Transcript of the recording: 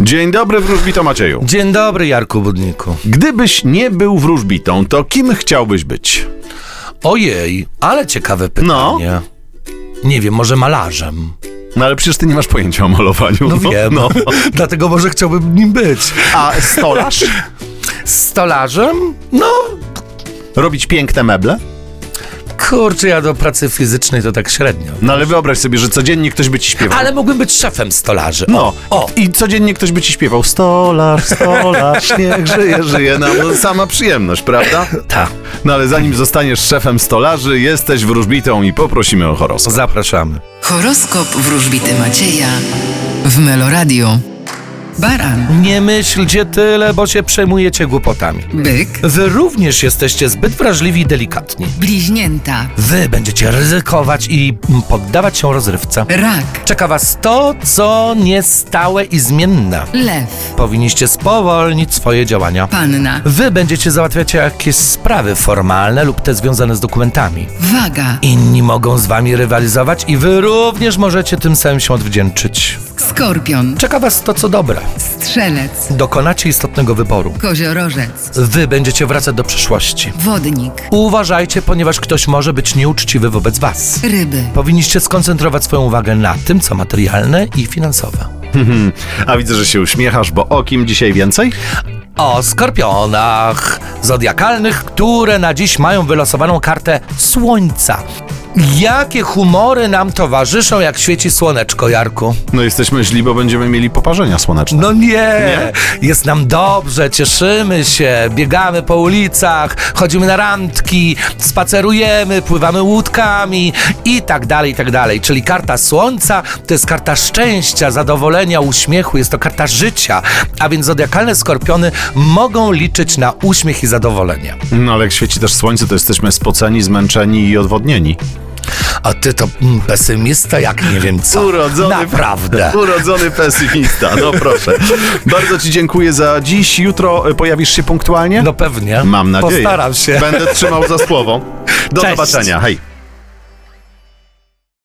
Dzień dobry, wróżbito Macieju. Dzień dobry, Jarku Budniku. Gdybyś nie był wróżbitą, to kim chciałbyś być? Ojej, ale ciekawe pytanie. Nie wiem, może malarzem. No ale przecież ty nie masz pojęcia o malowaniu. No wiem, dlatego może chciałbym nim być. A stolarz? Stolarzem? No, Robić piękne meble? kurczę, ja do pracy fizycznej to tak średnio. No ale wyobraź sobie, że codziennie ktoś by ci śpiewał. Ale mógłbym być szefem stolarzy. O. I codziennie ktoś by ci śpiewał stolarz, niech żyje, żyje nam. No, sama przyjemność, prawda? Tak. No ale zanim zostaniesz szefem stolarzy, jesteś wróżbitą i poprosimy o horoskop. Zapraszamy. Horoskop wróżbity Macieja w Meloradio. Baran, Nie myślcie tyle, bo się przejmujecie głupotami. byk, Wy również jesteście zbyt wrażliwi i delikatni. bliźnięta, Wy będziecie ryzykować i poddawać się rozrywce. rak, Czeka was to, co niestałe i zmienne. lew, Powinniście spowolnić swoje działania. panna, Wy będziecie załatwiać jakieś sprawy formalne lub te związane z dokumentami. waga, Inni mogą z wami rywalizować i wy również możecie tym samym się odwdzięczyć. skorpion, Czeka was to, co dobre. strzelec, Dokonacie istotnego wyboru. koziorożec, Wy będziecie wracać do przeszłości. wodnik, Uważajcie, ponieważ ktoś może być nieuczciwy wobec was. ryby, Powinniście skoncentrować swoją uwagę na tym, co materialne i finansowe. A widzę, że się uśmiechasz, bo o kim dzisiaj więcej? O skorpionach zodiakalnych, które na dziś mają wylosowaną kartę Słońca. Jakie humory nam towarzyszą, jak świeci słoneczko, Jarku? No jesteśmy źli, bo będziemy mieli poparzenia słoneczne. No nie, jest nam dobrze, cieszymy się, biegamy po ulicach, chodzimy na randki, spacerujemy, pływamy łódkami i tak dalej, czyli karta Słońca to jest karta szczęścia, zadowolenia, uśmiechu, jest to karta życia, a więc zodiakalne skorpiony mogą liczyć na uśmiech i zadowolenie. No ale jak świeci też słońce, to jesteśmy spoceni, zmęczeni i odwodnieni. A ty to pesymista jak nie wiem co. Naprawdę. Urodzony pesymista, no proszę. Bardzo ci dziękuję za dziś. Jutro pojawisz się punktualnie? No pewnie. Mam nadzieję. Postaram się. Będę trzymał za słowo. Do Cześć. zobaczenia. Hej.